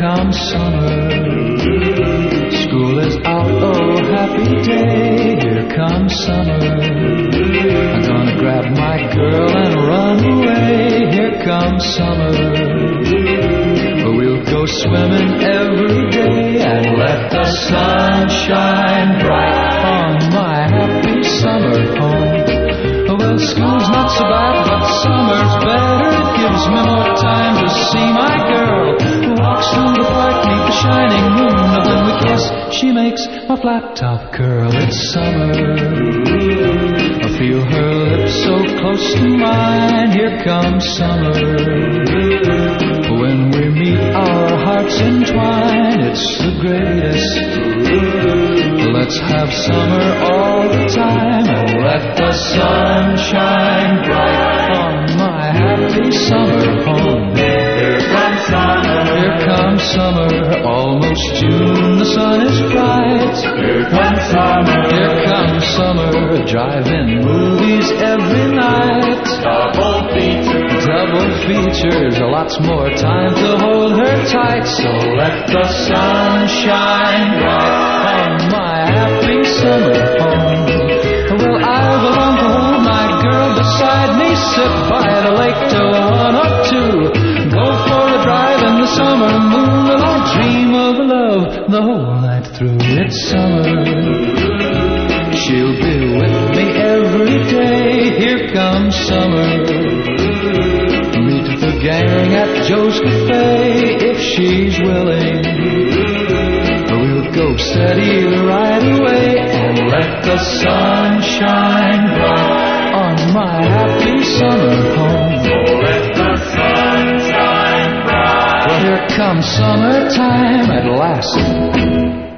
comes summer. School is out, oh happy day. Here comes summer. I'm gonna grab my girl and run away. Here comes summer. We'll go swimming every day and let the sun shine bright on my happy summer home. Well, school's not so bad, but summer's better. It gives me more time to see my girl who walks through the park beneath the shining moon. And when we kiss, she makes my flat top curl. It's summer. I feel her lips so close to mine. Here comes summer. When we meet, our hearts entwine. It's the greatest. Let's have summer all the time and let the sun shine bright on my happy summer home. Here comes summer. Here comes summer. Almost June, the sun is bright. Here comes summer. Here comes summer. Drive-in movies every night. Double features. Lots more time to hold her tight. So let the sun shine bright on my happy summer home. Well, I belong to hold my girl beside me. Sit by the lake till 1 or 2. Go for a drive in the summer moon. And I'll dream of love the whole night through. It's summer. She'll be with me every day. Here comes summer. Meet the gang at Joe's Cafe if she's willing. We'll go steady right away and let the sun shine bright on my happy summer home. Oh, let the sun shine bright. Well, here comes summertime at last.